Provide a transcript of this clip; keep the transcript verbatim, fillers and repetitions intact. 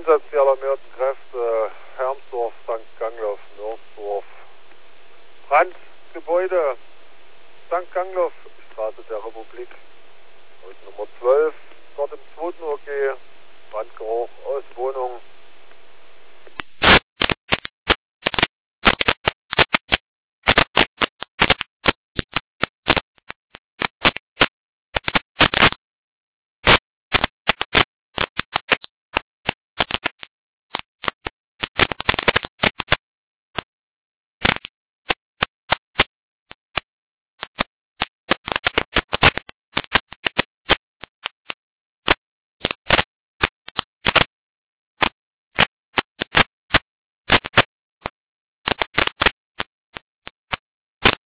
Einsatz der alarmierten Kräfte Hermsdorf, Sankt Gangloff, Nürnsdorf. Brandgebäude Sankt Gangloff, Straße der Republik. Haus Nummer zwölf, dort im zweiten O G. Brandgeruch aus Wohnung